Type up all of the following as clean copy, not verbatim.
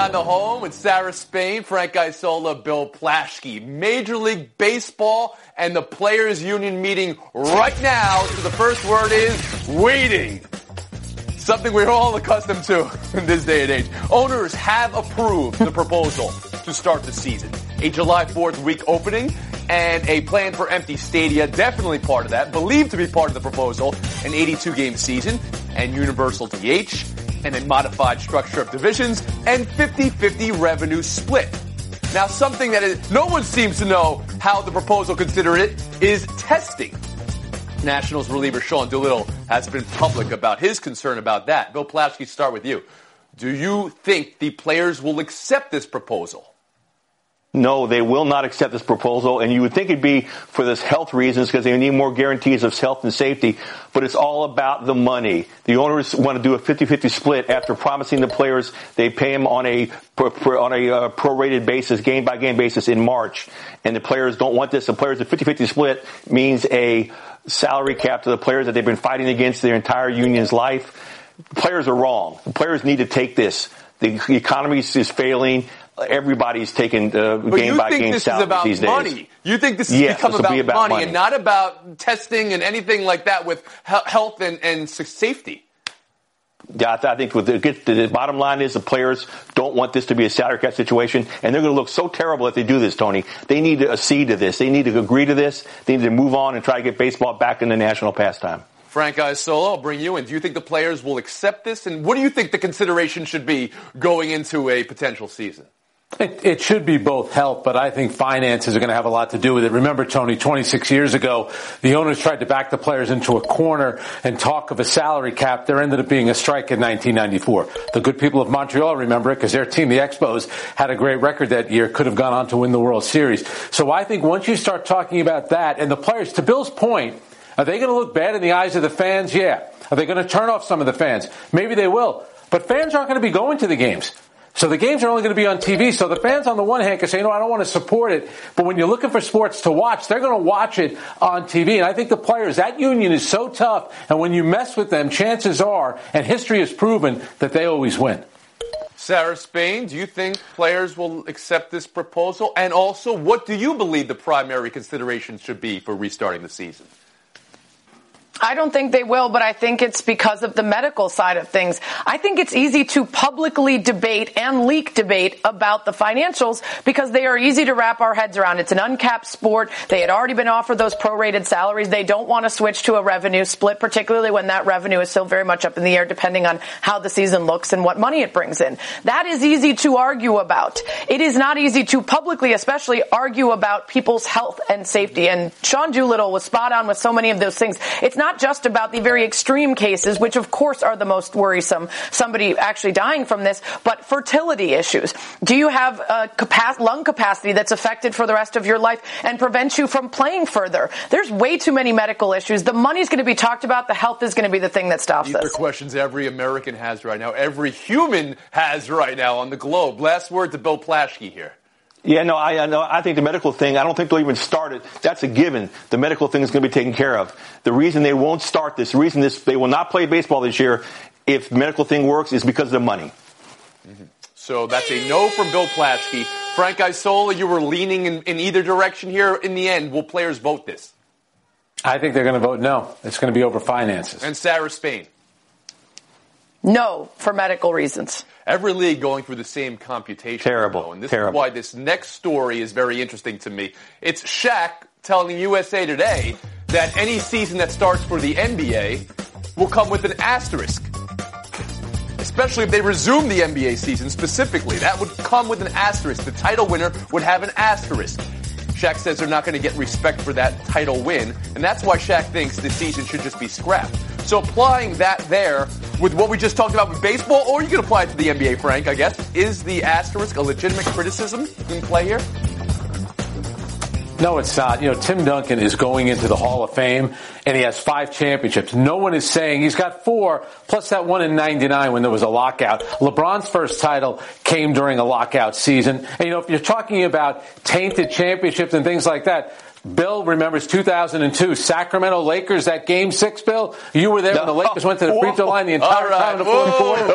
Around the Home with Sarah Spain, Frank Isola, Bill Plaschke. Major League Baseball and the Players Union meeting right now. So the first word is waiting. Something we're all accustomed to in this day and age. Owners have approved the proposal to start the season. A July 4th week opening and a plan for empty stadia, definitely part of that. Believed to be part of the proposal, an 82-game season and universal DH and a modified structure of divisions and 50-50 revenue split. Now, something that no one seems to know how the proposal considered it is testing. Nationals reliever Sean Doolittle has been public about his concern about that. Bill Plaschke, start with you. Do you think the players will accept this proposal? No, they will not accept this proposal, and you would think it'd be for this health reasons because they need more guarantees of health and safety, but it's all about the money. The owners want to do a 50-50 split after promising the players they pay them on a prorated basis, game-by-game basis in March, and the players don't want this. The players, the 50-50 split means a salary cap to the players that they've been fighting against their entire union's life. The players are wrong. The players need to take this. The economy is failing. Everybody's taking game-by-game salaries these days. Money. You think this has become about money and not about testing and anything like that with health and safety? Yeah, I think the bottom line is the players don't want this to be a salary cap situation, and they're going to look so terrible if they do this, Tony. They need to accede to this. They need to agree to this. They need to move on and try to get baseball back in the national pastime. Frank Isola, I'll bring you in. Do you think the players will accept this? And what do you think the consideration should be going into a potential season? It should be both health, but I think finances are going to have a lot to do with it. Remember, Tony, 26 years ago, the owners tried to back the players into a corner and talk of a salary cap. There ended up being a strike in 1994. The good people of Montreal remember it because their team, the Expos, had a great record that year, could have gone on to win the World Series. So I think once you start talking about that, and the players, to Bill's point, are they going to look bad in the eyes of the fans? Yeah. Are they going to turn off some of the fans? Maybe they will. But fans aren't going to be going to the games. So the games are only going to be on TV. So the fans on the one hand can say, I don't want to support it. But when you're looking for sports to watch, they're going to watch it on TV. And I think the players, that union is so tough. And when you mess with them, chances are, and history has proven, that they always win. Sarah Spain, do you think players will accept this proposal? And also, what do you believe the primary considerations should be for restarting the season? I don't think they will, but I think it's because of the medical side of things. I think it's easy to publicly debate and leak debate about the financials because they are easy to wrap our heads around. It's an uncapped sport. They had already been offered those prorated salaries. They don't want to switch to a revenue split, particularly when that revenue is still very much up in the air depending on how the season looks and what money it brings in. That is easy to argue about. It is not easy to publicly, especially, argue about people's health and safety. And Sean Doolittle was spot on with so many of those things. It's not just about the very extreme cases, which of course are the most worrisome, somebody actually dying from this, but fertility issues. Do you have lung capacity that's affected for the rest of your life and prevents you from playing further? There's way too many medical issues. The money's going to be talked about. The health is going to be the thing that stops These this. are questions every American has right now, every human has right now on the globe. Last word to Bill Plaschke here. Yeah, no, I think the medical thing, I don't think they'll even start it. That's a given. The medical thing is going to be taken care of. The reason they won't start this, they will not play baseball this year if the medical thing works is because of the money. Mm-hmm. So that's a no from Bill Plaschke. Frank Isola, you were leaning in either direction here. In the end, will players vote this? I think they're going to vote no. It's going to be over finances. And Sarah Spain? No, for medical reasons. Every league going through the same computation. Terrible. And this is why this next story is very interesting to me. It's Shaq telling USA Today that any season that starts for the NBA will come with an asterisk. Especially if they resume the NBA season specifically. That would come with an asterisk. The title winner would have an asterisk. Shaq says they're not going to get respect for that title win, and that's why Shaq thinks this season should just be scrapped. So applying that there with what we just talked about with baseball, or you can apply it to the NBA, Frank, I guess, is the asterisk a legitimate criticism in play here? No, it's not. Tim Duncan is going into the Hall of Fame, and he has 5 championships. No one is saying he's got 4, plus that one in 99 when there was a lockout. LeBron's first title came during a lockout season. And, if you're talking about tainted championships and things like that, Bill remembers 2002 Sacramento Lakers, that Game 6, Bill. You were there when the Lakers went to the free throw line the entire time in the fourth quarter.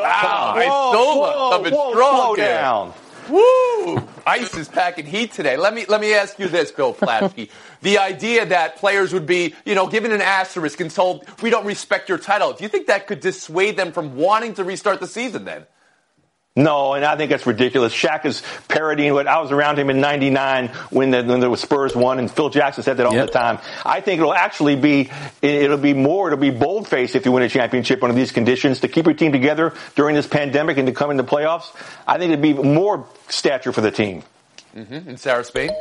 Wow. Slow down. Woo! Ice is packing heat today. Let me ask you this, Bill Plaschke. The idea that players would be, given an asterisk and told, we don't respect your title. Do you think that could dissuade them from wanting to restart the season then? No, and I think that's ridiculous. Shaq is parodying what I was around him in '99 when the Spurs won, and Phil Jackson said that all the time. I think it'll be bold-faced if you win a championship under these conditions to keep your team together during this pandemic and to come in the playoffs. I think it'd be more stature for the team. Mm-hmm. And Sarah Spain?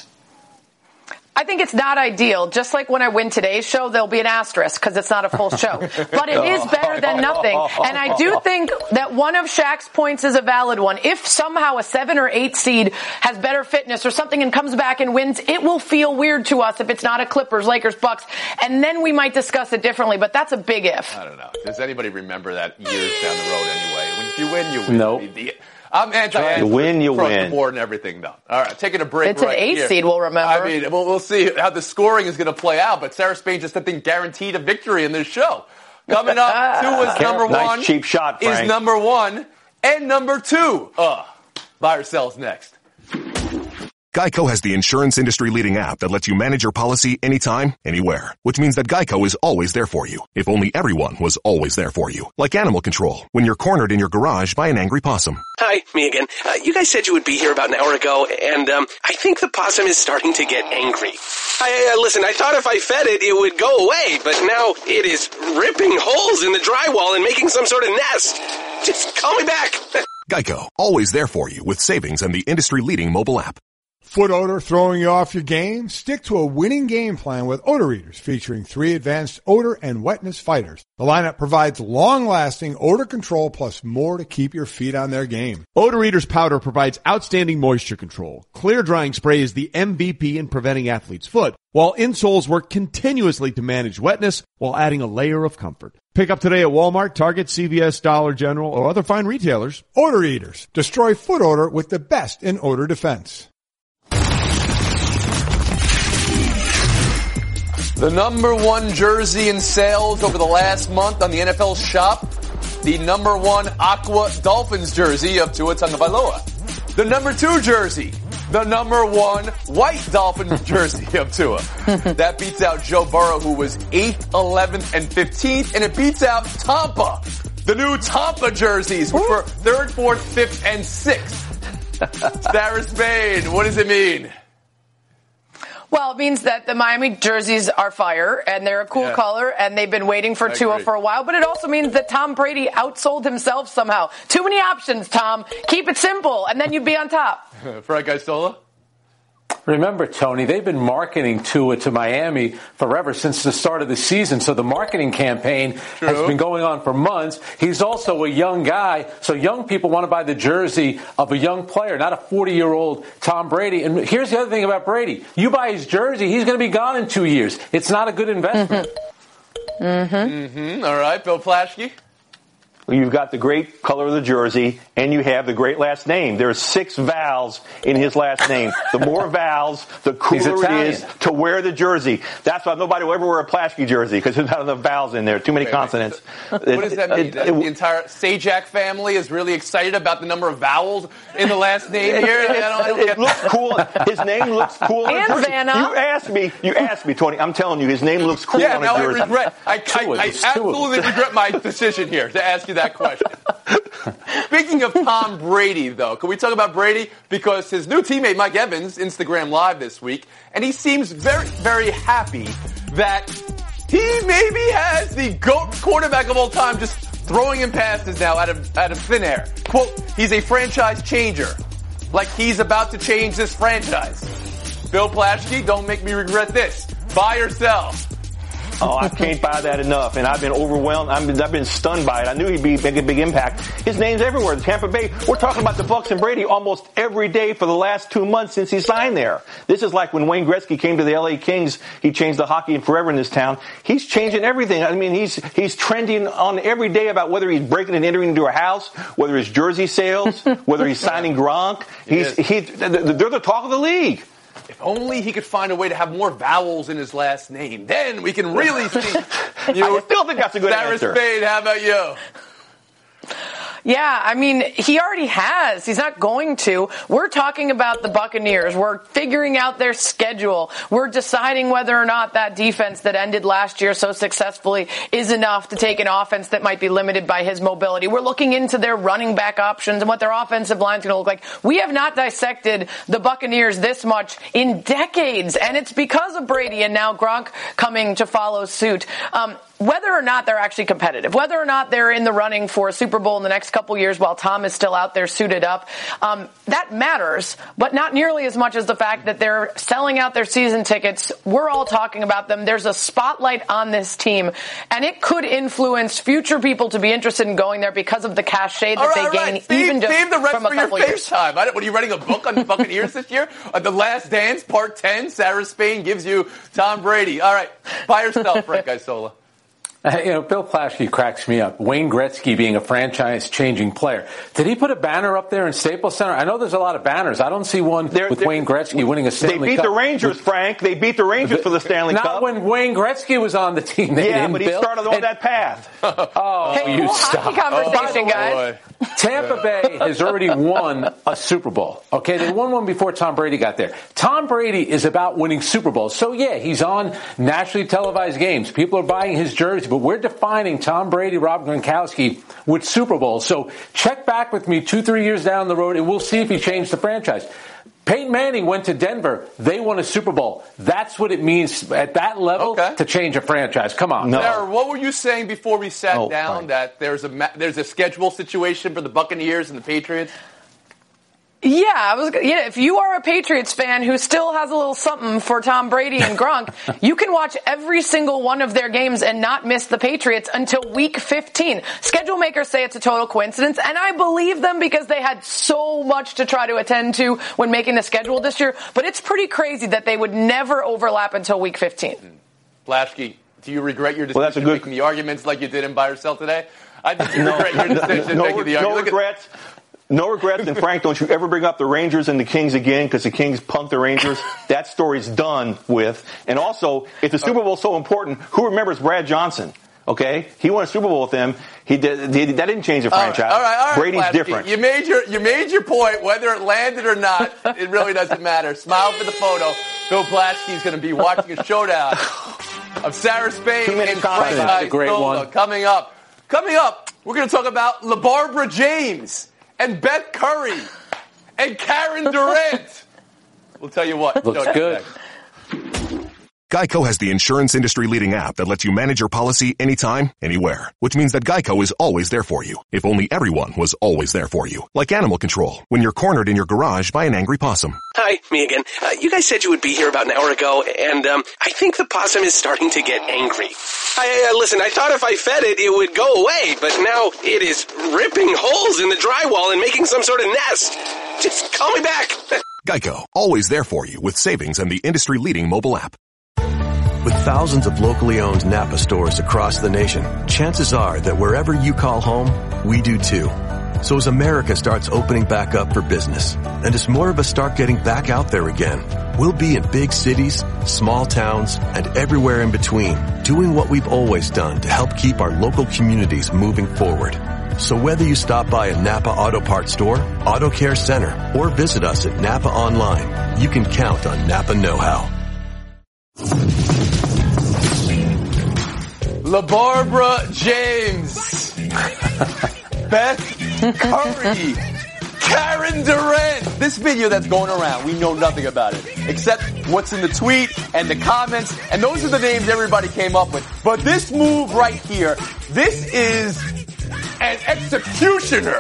I think it's not ideal. Just like when I win today's show, there'll be an asterisk because it's not a full show. But it is better than nothing. And I do think that one of Shaq's points is a valid one. If somehow a 7 or 8 seed has better fitness or something and comes back and wins, it will feel weird to us if it's not a Clippers, Lakers, Bucks. And then we might discuss it differently. But that's a big if. I don't know. Does anybody remember that years down the road anyway? When if you win, you win. Nope. I'm anti-answer. You win, you across win. the board and everything, though. All right, taking a break. It's right an 8 seed, we'll remember. I mean, we'll see how the scoring is going to play out. But Sarah Spain just, I think, guaranteed a victory in this show. Coming up, Tua's number one. Nice cheap shot, Frank. Is number 1 and number 2. Buy or sells next. Geico has the insurance industry-leading app that lets you manage your policy anytime, anywhere. Which means that Geico is always there for you. If only everyone was always there for you. Like animal control, when you're cornered in your garage by an angry possum. Hi, me again. You guys said you would be here about an hour ago, and I think the possum is starting to get angry. Listen, I thought if I fed it, it would go away, but now it is ripping holes in the drywall and making some sort of nest. Just call me back. Geico, always there for you with savings and the industry-leading mobile app. Foot odor throwing you off your game? Stick to a winning game plan with Odor Eaters, featuring 3 advanced odor and wetness fighters. The lineup provides long-lasting odor control plus more to keep your feet on their game. Odor Eaters powder provides outstanding moisture control. Clear drying spray is the MVP in preventing athlete's foot, while insoles work continuously to manage wetness while adding a layer of comfort. Pick up today at Walmart, Target, CVS, Dollar General, or other fine retailers. Odor Eaters. Destroy foot odor with the best in odor defense. The number 1 jersey in sales over the last month on the NFL shop, the number 1 Aqua Dolphins jersey of Tua Tagovailoa. The number 2 jersey, the number 1 White Dolphins jersey of Tua. That beats out Joe Burrow, who was 8th, 11th, and 15th, and it beats out Tampa. The new Tampa jerseys, which were 3rd, 4th, 5th, and 6th. Sarah Spain, what does it mean? Well, it means that the Miami jerseys are fire, and they're a cool color, and they've been waiting for Tua for a while. But it also means that Tom Brady outsold himself somehow. Too many options, Tom. Keep it simple, and then you'd be on top. Frank Isola? Remember, Tony, they've been marketing Tua to Miami forever since the start of the season. So the marketing campaign has been going on for months. He's also a young guy. So young people want to buy the jersey of a young player, not a 40-year-old Tom Brady. And here's the other thing about Brady. You buy his jersey, he's going to be gone in 2 years. It's not a good investment. All right, Bill Plaschke? You've got the great color of the jersey, and you have the great last name. There's 6 vowels in his last name. The more vowels, the cooler it is to wear the jersey. That's why nobody will ever wear a Plaschke jersey, because there's not enough vowels in there. Too many consonants. What does that mean? The entire Sajak family is really excited about the number of vowels in the last name here? It looks cool. His name looks cool. And Vanna. You asked me, Tony. I'm telling you, his name looks cool on a jersey. I absolutely regret my decision here to ask you that question. Speaking of Tom Brady, though, can we talk about Brady? Because his new teammate, Mike Evans, Instagram Live this week, and he seems very, very happy that he maybe has the GOAT quarterback of all time just throwing him passes now out of thin air. Quote, he's a franchise changer. Like he's about to change this franchise. Bill Plaschke, don't make me regret this. Buy or sell? Oh, I can't buy that enough, and I've been overwhelmed. I've been stunned by it. I knew he'd make a big impact. His name's everywhere. Tampa Bay. We're talking about the Bucs and Brady almost every day for the last 2 months since he signed there. This is like when Wayne Gretzky came to the LA Kings. He changed the hockey forever in this town. He's changing everything. I mean, he's trending on every day about whether he's breaking and entering into a house, whether it's jersey sales, whether he's signing Gronk. They're the talk of the league. If only he could find a way to have more vowels in his last name. Then we can really see you. I still think that's a good Sarah answer. Spain, how about you? Yeah, I mean, he already has. He's not going to. We're talking about the Buccaneers. We're figuring out their schedule. We're deciding whether or not that defense that ended last year so successfully is enough to take an offense that might be limited by his mobility. We're looking into their running back options and what their offensive line's going to look like. We have not dissected the Buccaneers this much in decades, and it's because of Brady and now Gronk coming to follow suit. Whether or not they're actually competitive, whether or not they're in the running for a Super Bowl in the next couple years while Tom is still out there suited up, that matters, but not nearly as much as the fact that they're selling out their season tickets. We're all talking about them. There's a spotlight on this team, and it could influence future people to be interested in going there because of the cachet that they gain, even just save the rest from a for your couple years. FaceTime. What are you writing a book on the Buccaneers this year? The Last Dance, Part 10. Sarah Spain gives you Tom Brady. All right, by yourself, Frank Isola. Bill Plaschke cracks me up. Wayne Gretzky being a franchise-changing player. Did he put a banner up there in Staples Center? I know there's a lot of banners. I don't see one with Wayne Gretzky winning a Stanley Cup. They beat the Rangers, Frank. They beat the Rangers for the Stanley Cup. Not when Wayne Gretzky was on the team. They didn't, but he started on that path. Hey, cool hockey conversation, guys. Tampa Bay has already won a Super Bowl. Okay, they won one before Tom Brady got there. Tom Brady is about winning Super Bowls. So, yeah, he's on nationally televised games. People are buying his jersey, but we're defining Tom Brady, Rob Gronkowski with Super Bowls. So check back with me 2-3 years down the road, and we'll see if he changed the franchise. Peyton Manning went to Denver. They won a Super Bowl. That's what it means at that level to change a franchise. Come on. No. Sarah, what were you saying before we sat down? Frank. That there's a schedule situation for the Buccaneers and the Patriots? Yeah, if you are a Patriots fan who still has a little something for Tom Brady and Gronk, you can watch every single one of their games and not miss the Patriots until week 15. Schedule makers say it's a total coincidence, and I believe them because they had so much to try to attend to when making the schedule this year, but it's pretty crazy that they would never overlap until week 15. Plaschke, do you regret your decision making the arguments like you did in By Yourself today? I think you regret your decision making the arguments. No regrets. No regrets, and Frank, don't you ever bring up the Rangers and the Kings again, because the Kings punked the Rangers. That story's done with. And also, if the Super Bowl's so important, who remembers Brad Johnson? Okay, he won a Super Bowl with them. That didn't change the franchise. All right, Brady's Plaschke, different. You made your point. Whether it landed or not, it really doesn't matter. Smile for the photo. Bill Plaschke's going to be watching a showdown of Sarah Spain and Frank Isola. Coming up, we're going to talk about LaBarbara James and Beth Curry and Karen Durant. We'll tell you what. Looks good. Geico has the insurance industry-leading app that lets you manage your policy anytime, anywhere. Which means that Geico is always there for you. If only everyone was always there for you. Like animal control, when you're cornered in your garage by an angry possum. Hi, me again. You guys said you would be here about an hour ago, and I think the possum is starting to get angry. Listen, I thought if I fed it, it would go away, but now it is ripping holes in the drywall and making some sort of nest. Just call me back. Geico, always there for you with savings and the industry-leading mobile app. With thousands of locally owned Napa stores across the nation, chances are that wherever you call home, we do too. So as America starts opening back up for business, and as more of us start getting back out there again, we'll be in big cities, small towns, and everywhere in between, doing what we've always done to help keep our local communities moving forward. So whether you stop by a Napa Auto Parts store, Auto Care Center, or visit us at Napa Online, you can count on Napa know-how. LaBarbara James, Beth Curry, Karen Durant. This video that's going around, we know nothing about it except what's in the tweet and the comments, and those are the names everybody came up with. But this move right here, this is an executioner.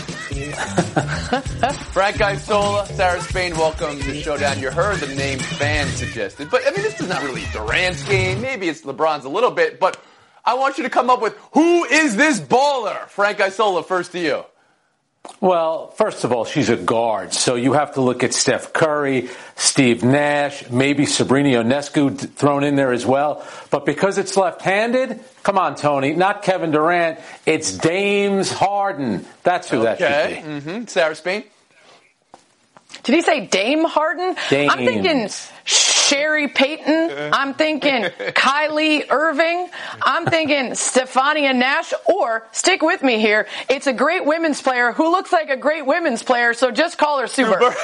Frank Isola, Sarah Spain, welcome to Showdown. You heard the name fans suggested, but I mean, this is not really Durant's game. Maybe it's LeBron's a little bit, but I want you to come up with who is this baller? Frank Isola, first to you. Well, first of all, she's a guard, so you have to look at Steph Curry, Steve Nash, maybe Sabrina Ionescu thrown in there as well. But because it's left-handed, come on, Tony, not Kevin Durant, it's James Harden. That's who that should be. Sarah Spain? Did he say Dame Harden? Dames. I'm thinking Sherry Payton. I'm thinking Kylie Irving. I'm thinking Stephania Nash. Or, stick with me here, it's a great women's player who looks like a great women's player, so just call her Sue Bird.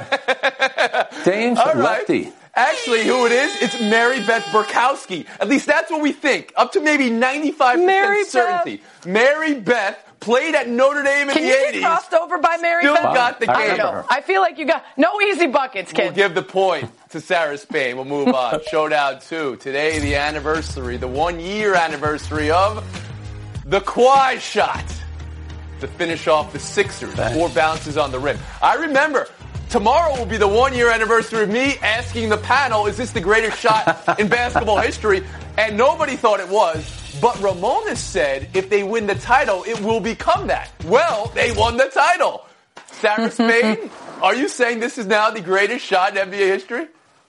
Dame's All right. lefty. Actually, who it is? It's Mary Beth Burkowski. At least that's what we think. Up to maybe 95% certainty. Mary Beth played at Notre Dame in the 80s. Can you get crossed over by Mary Still Beth? got the I game. don't know. I feel like you got no easy buckets, kid. We'll give the point to Sarah Spain. We'll move on. Showdown 2. Today, the anniversary, the 1-year anniversary of the Kawhi shot to finish off the Sixers. 4 bounces on the rim. I remember tomorrow will be the 1-year anniversary of me asking the panel, is this the greatest shot in basketball history? And nobody thought it was. But Ramona said if they win the title, it will become that. Well, they won the title. Sarah Spain, are you saying this is now the greatest shot in NBA history?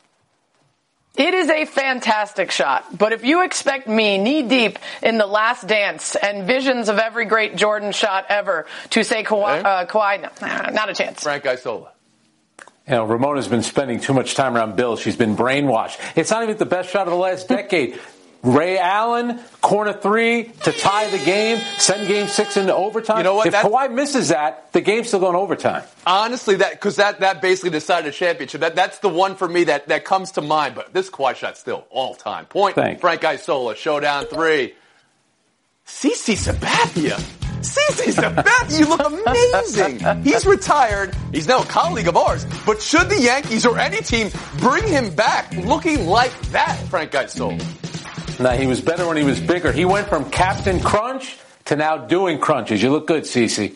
It is a fantastic shot, but if you expect me knee-deep in The Last Dance and visions of every great Jordan shot ever to say Kawhi, no, not a chance. Frank Isola. You know, Ramona's been spending too much time around Bill. She's been brainwashed. It's not even the best shot of the last decade. Ray Allen, corner 3 to tie the game, send Game 6 into overtime. You know what? If Kawhi misses that, the game's still going overtime. Honestly, because that basically decided a championship. That's the one for me that comes to mind. But this Kawhi shot still all-time. Point, Frank Isola, showdown 3. CeCe Sabathia. CeCe Sabathia, you look amazing. He's retired. He's now a colleague of ours. But should the Yankees or any team bring him back looking like that, Frank Isola? No, he was better when he was bigger. He went from Captain Crunch to now doing crunches. You look good, CeCe.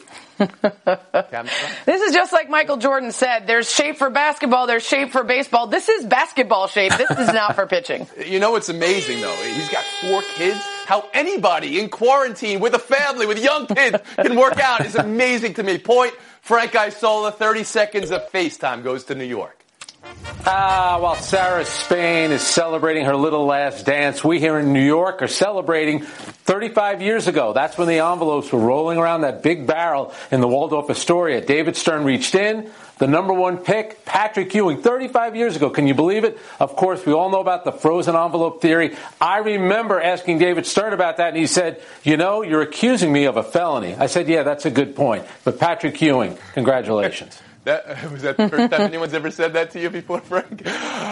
This is just like Michael Jordan said. There's shape for basketball. There's shape for baseball. This is basketball shape. This is not for pitching. You know what's amazing, though? He's got 4 kids. How anybody in quarantine with a family, with young kids, can work out is amazing to me. Point, Frank Isola, 30 seconds of FaceTime goes to New York. While Sarah Spain is celebrating her little last dance, we here in New York are celebrating 35 years ago. That's when the envelopes were rolling around that big barrel in the Waldorf Astoria. David Stern reached in. The number 1 pick, Patrick Ewing, 35 years ago. Can you believe it? Of course, we all know about the frozen envelope theory. I remember asking David Stern about that, and he said, you know, you're accusing me of a felony. I said, yeah, that's a good point. But Patrick Ewing, congratulations. Was that the first time anyone's ever said that to you before, Frank?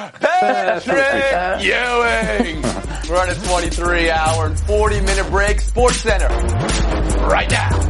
Patrick Ewing! We're on a 23-hour and 40-minute break. SportsCenter right now.